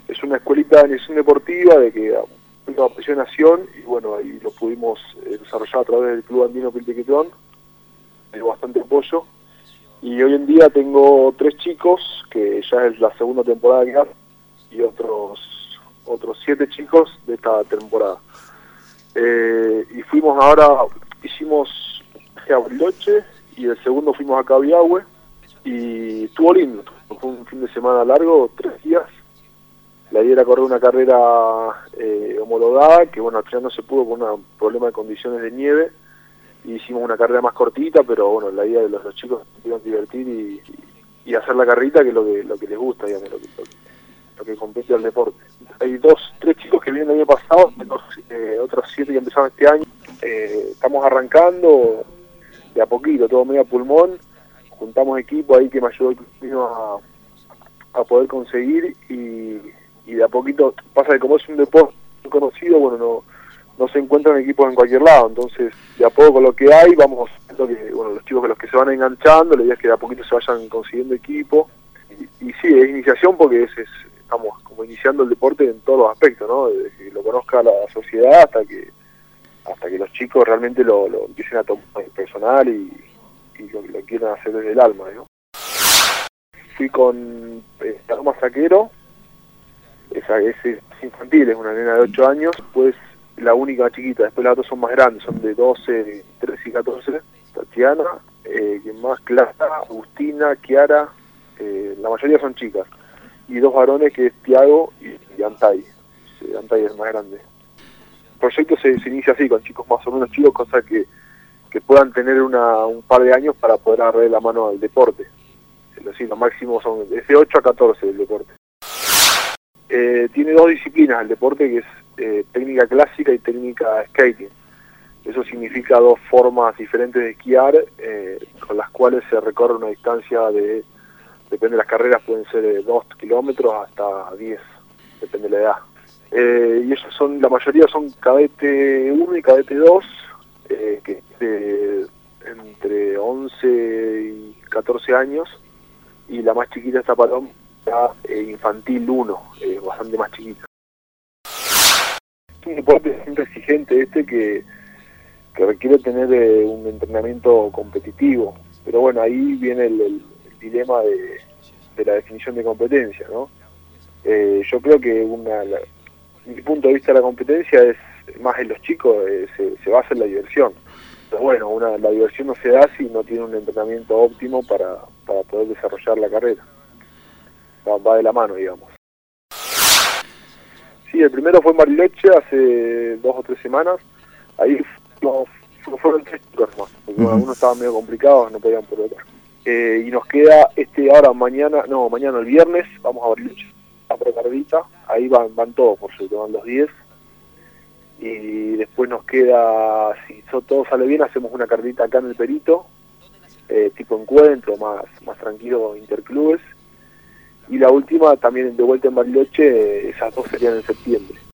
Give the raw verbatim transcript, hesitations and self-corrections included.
es una escuelita de iniciación deportiva de que una nación y bueno, ahí lo pudimos eh, desarrollar a través del Club Andino Piltequetón, hay bastante apoyo, y hoy en día tengo tres chicos, que ya es la segunda temporada que hago, y otros otros siete chicos de esta temporada. Eh, y fuimos ahora, hicimos a Bariloche, y el segundo fuimos a Cabiahue, y estuvo lindo, fue un fin de semana largo, tres días. La idea era correr una carrera eh, homologada, que bueno, al final no se pudo por un problema de condiciones de nieve, y hicimos una carrera más cortita, pero bueno, la idea de los, los chicos se pudieron divertir y, y, y hacer la carrita, que es lo que, lo que les gusta, digamos, lo que, lo, lo que compete al deporte. Hay dos, tres chicos que vienen el año pasado, dos, eh, otros siete que empezaron este año. Eh, estamos arrancando de a poquito, todo medio a pulmón, juntamos equipo ahí que me ayudó a, a poder conseguir, y y de a poquito pasa que como es un deporte conocido, bueno, no no se encuentran equipos en cualquier lado, entonces de a poco con lo que hay vamos viendo que, bueno, los chicos que los que se van enganchando, la idea es que de a poquito se vayan consiguiendo equipo, y, y sí, es iniciación porque es, es, estamos como iniciando el deporte en todos los aspectos, ¿no? Desde que lo conozca la sociedad hasta que hasta que los chicos realmente lo, lo empiecen a tomar personal y, y lo, lo quieran hacer desde el alma, ¿no? Fui con eh, Paloma Saquero. Esa, ese es infantil, es una nena de ocho años, pues la única chiquita, después las otras son más grandes, son de doce, trece y catorce, Tatiana, eh, quien más, Clara, Agustina, Kiara, eh, la mayoría son chicas, y dos varones que es Tiago y, y Antay, sí, Antay es el más grande. El proyecto se, se inicia así, con chicos más o menos chicos, cosa que, que puedan tener una, un par de años para poder agarrar la mano al deporte. Es decir, lo máximo son de ocho a catorce el deporte. Eh, tiene dos disciplinas el deporte, que es eh, técnica clásica y técnica skating. Eso significa dos formas diferentes de esquiar, eh, con las cuales se recorre una distancia de, depende de las carreras, pueden ser de dos kilómetros hasta diez, depende de la edad. Eh, y ellos son, la mayoría son cadete uno y cadete dos, eh, que es de entre once y catorce años, y la más chiquita está Paloma, Eh, infantil uno, eh, bastante más chiquita. Es un deporte siempre exigente este que, que requiere tener eh, un entrenamiento competitivo, pero bueno, ahí viene el, el, el dilema de, de la definición de competencia, ¿no? Eh, yo creo que una, la, mi punto de vista de la competencia es más en los chicos, eh, se, se basa en la diversión. Pero bueno, una, la diversión no se da si no tiene un entrenamiento óptimo para, para poder desarrollar la carrera. Va de la mano, digamos. Sí, el primero fue en Bariloche hace dos o tres semanas. Ahí no, fueron tres chicos más, porque uh-huh. Algunos estaban medio complicados, no podían por otro. Eh, y nos queda este ahora mañana, no, mañana el viernes, vamos a Bariloche, a Procardita, ahí van, van todos, por cierto, van los diez. Y después nos queda, si todo sale bien, hacemos una carrita acá en el Perito, eh, tipo encuentro, más, más tranquilo, interclubes. Y la última también de vuelta en Bariloche, esas dos serían en septiembre.